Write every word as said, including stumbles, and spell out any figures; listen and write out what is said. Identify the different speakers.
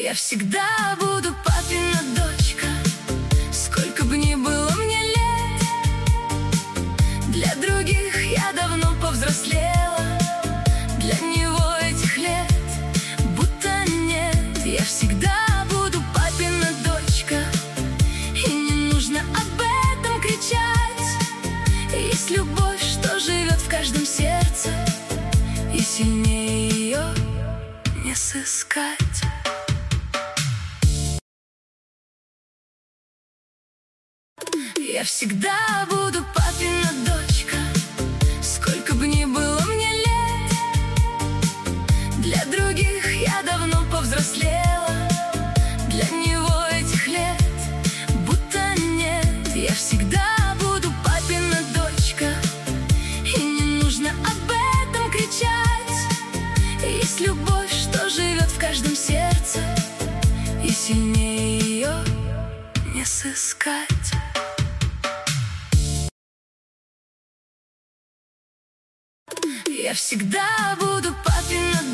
Speaker 1: Я всегда буду папина дочка, сколько бы ни было мне лет. Для других я давно повзрослела, для него этих лет будто нет. Я всегда буду папина дочка, и не нужно об этом кричать. Есть любовь, что живет в каждом сердце, и сильнее ее не сыскать. Я всегда буду папина дочка, сколько бы ни было мне лет. Для других я давно повзрослела, для него этих лет будто нет. Я всегда буду папина дочка, и не нужно об этом кричать. Есть любовь, что живет в каждом сердце, и сильнее ее не сыскать. Я всегда буду папина